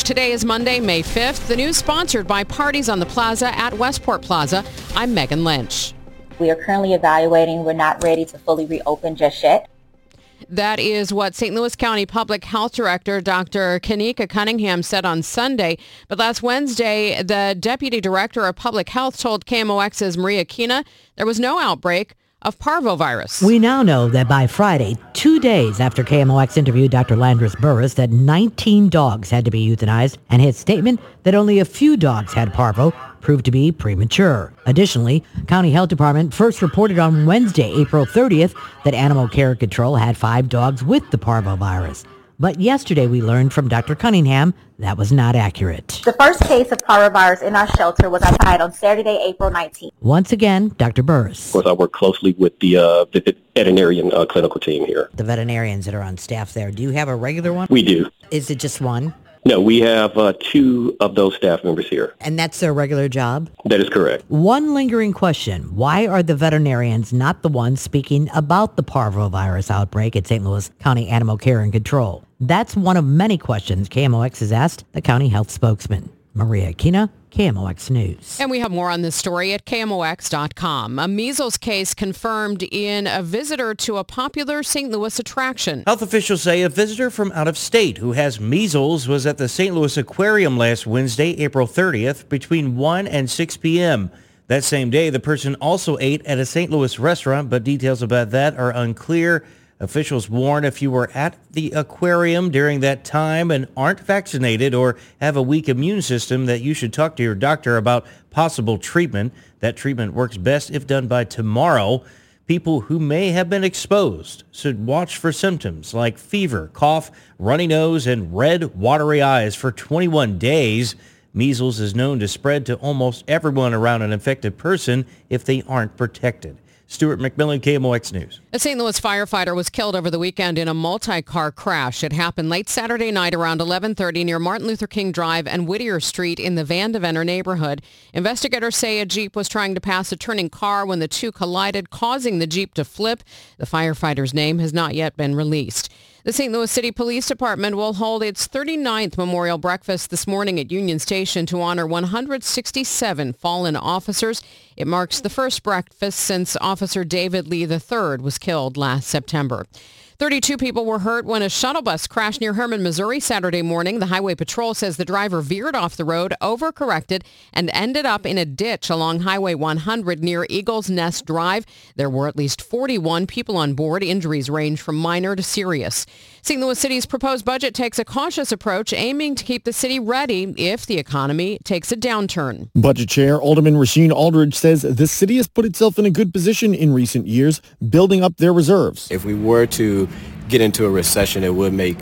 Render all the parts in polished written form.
Today is Monday, May 5th. The news sponsored by Parties on the Plaza at Westport Plaza. I'm Megan Lynch. We are currently evaluating. We're not ready to fully reopen just yet. That is what St. Louis County Public Health Director Dr. Kanika Cunningham said on Sunday. But last Wednesday, the Deputy Director of Public Health told KMOX's Maria Kina there was no outbreak of parvovirus. We now know that by Friday, 2 days after KMOX interviewed Dr. Landris Burris, that 19 dogs had to be euthanized, and his statement that only a few dogs had parvo proved to be premature. Additionally, County Health Department first reported on Wednesday, April 30th, that Animal Care Control had 5 dogs with the parvovirus. But yesterday we learned from Dr. Cunningham that was not accurate. The first case of parvovirus in our shelter was identified on Saturday, April 19th. Once again, Dr. Burris. Of course, I work closely with the veterinarian clinical team here. The veterinarians that are on staff there, do you have a regular one? We do. Is it just one? No, we have 2 of those staff members here. And that's their regular job? That is correct. One lingering question. Why are the veterinarians not the ones speaking about the parvovirus outbreak at St. Louis County Animal Care and Control? That's one of many questions KMOX has asked the county health spokesman. Maria Kina, KMOX News. And we have more on this story at KMOX.com. A measles case confirmed in a visitor to a popular St. Louis attraction. Health officials say a visitor from out of state who has measles was at the St. Louis Aquarium last Wednesday, April 30th, between 1 and 6 p.m. That same day, the person also ate at a St. Louis restaurant, but details about that are unclear. Officials warn if you were at the aquarium during that time and aren't vaccinated or have a weak immune system that you should talk to your doctor about possible treatment. That treatment works best if done by tomorrow. People who may have been exposed should watch for symptoms like fever, cough, runny nose, and red, watery eyes for 21 days. Measles is known to spread to almost everyone around an infected person if they aren't protected. Stuart McMillan, KMOX News. A St. Louis firefighter was killed over the weekend in a multi-car crash. It happened late Saturday night around 11:30 near Martin Luther King Drive and Whittier Street in the Van Deventer neighborhood. Investigators say a Jeep was trying to pass a turning car when the two collided, causing the Jeep to flip. The firefighter's name has not yet been released. The St. Louis City Police Department will hold its 39th memorial breakfast this morning at Union Station to honor 167 fallen officers. It marks the first breakfast since Officer David Lee III was killed last September. 32 people were hurt when a shuttle bus crashed near Herman, Missouri Saturday morning. The Highway Patrol says the driver veered off the road, overcorrected, and ended up in a ditch along Highway 100 near Eagles Nest Drive. There were at least 41 people on board. Injuries range from minor to serious. St. Louis City's proposed budget takes a cautious approach, aiming to keep the city ready if the economy takes a downturn. Budget Chair Alderman Rasheen Aldridge says the city has put itself in a good position in recent years, building up their reserves. If we were to get into a recession, it would make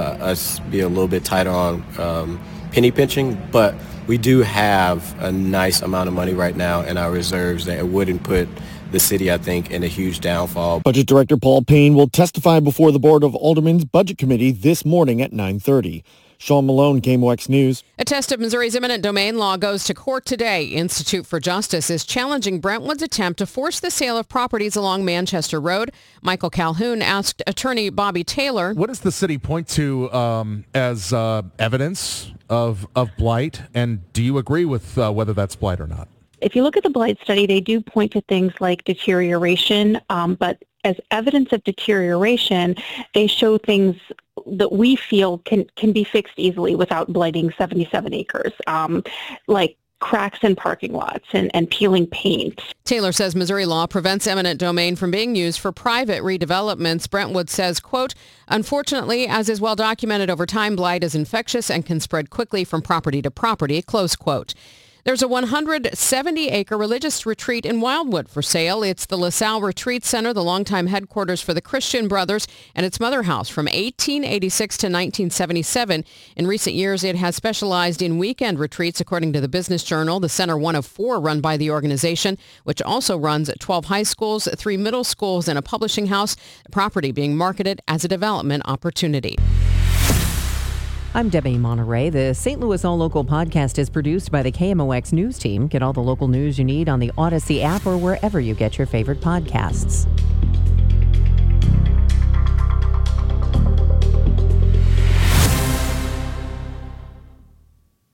us be a little bit tighter on penny pinching, but we do have a nice amount of money right now in our reserves that it wouldn't put the city, I think, in a huge downfall. Budget Director Paul Payne will testify before the Board of Aldermen's Budget Committee this morning at 9:30. Sean Malone, KMOX News. A test of Missouri's eminent domain law goes to court today. Institute for Justice is challenging Brentwood's attempt to force the sale of properties along Manchester Road. Michael Calhoun asked attorney Bobby Taylor. What does the city point to as evidence of blight? And do you agree with whether that's blight or not? If you look at the blight study, they do point to things like deterioration, but as evidence of deterioration, they show things that we feel can be fixed easily without blighting 77 acres, like cracks in parking lots and peeling paint. Taylor says Missouri law prevents eminent domain from being used for private redevelopments. Brentwood says, quote, unfortunately, as is well documented over time, blight is infectious and can spread quickly from property to property, close quote. There's a 170-acre religious retreat in Wildwood for sale. It's the LaSalle Retreat Center, the longtime headquarters for the Christian Brothers, and its mother house from 1886 to 1977. In recent years, it has specialized in weekend retreats, according to the Business Journal. The center, one of 4 run by the organization, which also runs 12 high schools, 3 middle schools, and a publishing house. The property being marketed as a development opportunity. I'm Debbie Monterey. The St. Louis All Local podcast is produced by the KMOX News team. Get all the local news you need on the Odyssey app or wherever you get your favorite podcasts.